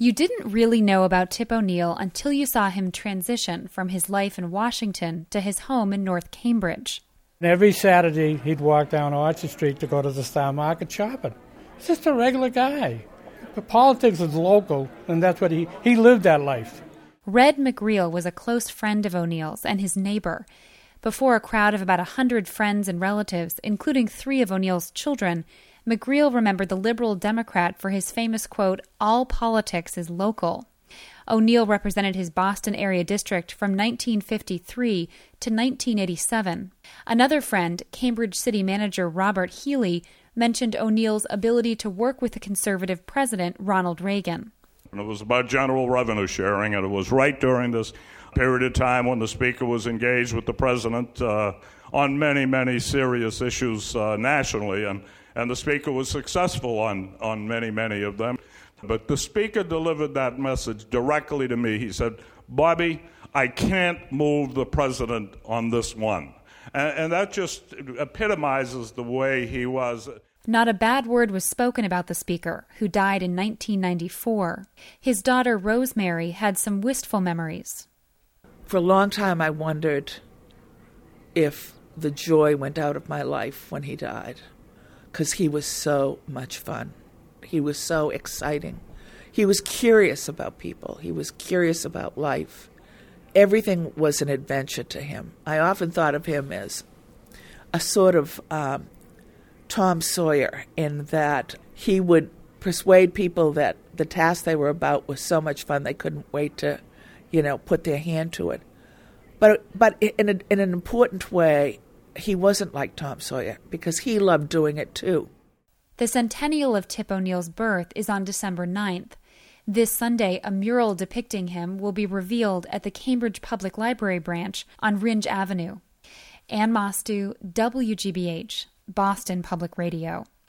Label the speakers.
Speaker 1: You didn't really know about Tip O'Neill until you saw him transition from his life in Washington to his home in North Cambridge.
Speaker 2: Every Saturday, he'd walk down Orchard Street to go to the Star Market shopping. He's just a regular guy. But politics is local, and that's what he lived that life.
Speaker 1: Red McGreal was a close friend of O'Neill's and his neighbor. Before a crowd of about 100 friends and relatives, including 3 of O'Neill's children, McGreal remembered the Liberal Democrat for his famous quote, "All politics is local." O'Neill represented his Boston area district from 1953 to 1987. Another friend, Cambridge City Manager Robert Healy, mentioned O'Neill's ability to work with the conservative president, Ronald Reagan.
Speaker 3: And it was about general revenue sharing, and it was right during this period of time when the Speaker was engaged with the President on many, many serious issues nationally, and the Speaker was successful on many, many of them. But the Speaker delivered that message directly to me. He said, "Bobby, I can't move the President on this one." And that just epitomizes the way he was.
Speaker 1: Not a bad word was spoken about the Speaker, who died in 1994. His daughter, Rosemary, had some wistful memories.
Speaker 4: For a long time, I wondered if the joy went out of my life when he died, because he was so much fun. He was so exciting. He was curious about people. He was curious about life. Everything was an adventure to him. I often thought of him as a sort of Tom Sawyer, in that he would persuade people that the task they were about was so much fun they couldn't wait to, put their hand to it. But in an important way, he wasn't like Tom Sawyer, because he loved doing it too.
Speaker 1: The centennial of Tip O'Neill's birth is on December 9th. This Sunday, a mural depicting him will be revealed at the Cambridge Public Library branch on Rindge Avenue. Ann Mostu, WGBH, Boston Public Radio.